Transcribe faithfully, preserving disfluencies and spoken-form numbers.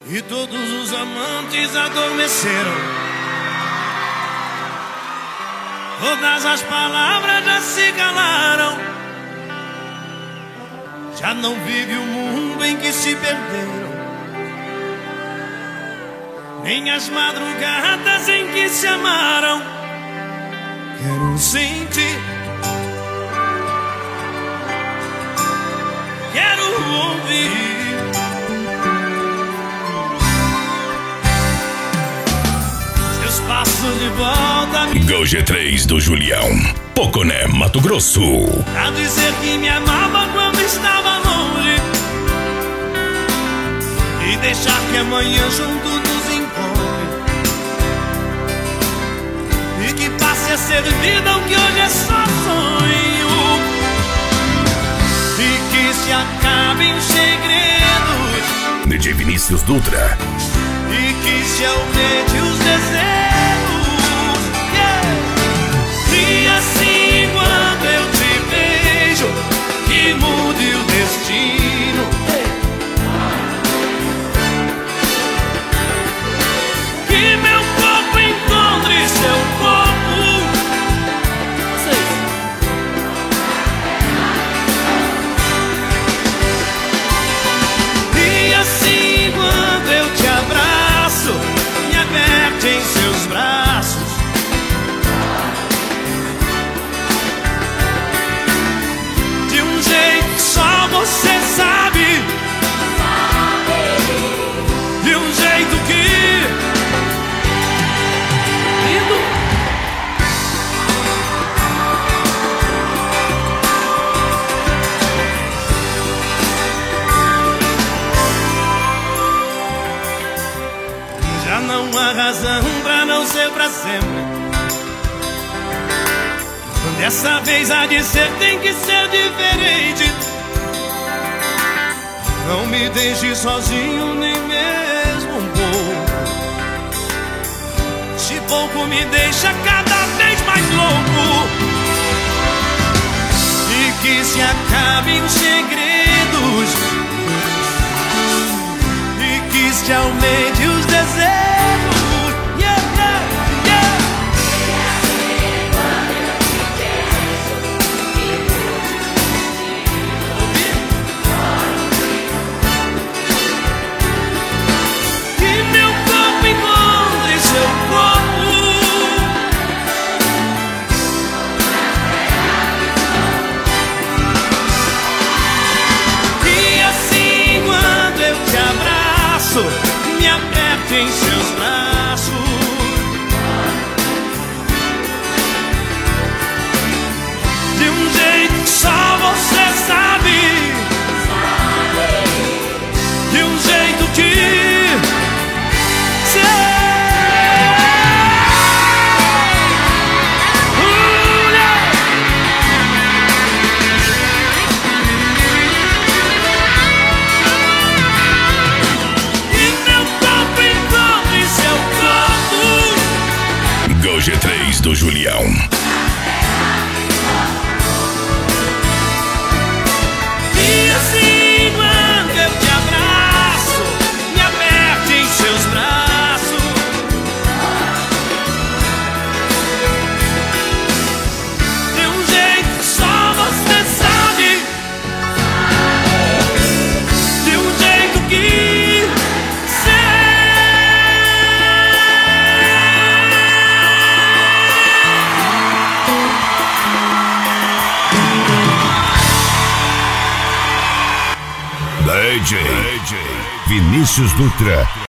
E todos os amantes adormeceram. Todas as palavras já se calaram. Já não vive o mundo em que se perderam, nem as madrugadas em que se amaram. Quero sentir, quero ouvir seus passos de volta. Go G três do Julião, Poconé, Mato Grosso. A dizer que me amava quando estava longe, e deixar que amanhã junto nos encontre, e que passe a ser vida o que hoje é só sonho, e que se acabem os segredos D J Vinícius Dutra. e que se aumente os desejos, yeah. E assim quando eu te vejo, que mude o destino, que meu corpo encontre seu corpo. E assim quando eu te abraço, me aperte em seus braços, de um jeito que só você sabe, de um jeito que lindo. Já não há razão pra não ser pra sempre. Dessa vez há de ser, tem que ser diferente. Não me deixe sozinho nem mesmo um pouco. Se pouco me deixa cada vez mais louco, e que se acabem os segredos, e que se aumente os desejos, yeah, yeah, yeah. Que meu corpo encontre seu corpo, e assim quando eu te abraço, me aperte em seus braços, de um jeito que só você sabe, de um jeito que cê... Uh, yeah. E meu corpo encontre seu corpo. Go G três do Julião. E assim quando eu te abraço, me aperte em seus braços, de um jeito que só você sabe, de um jeito que D J Vinícius Dutra.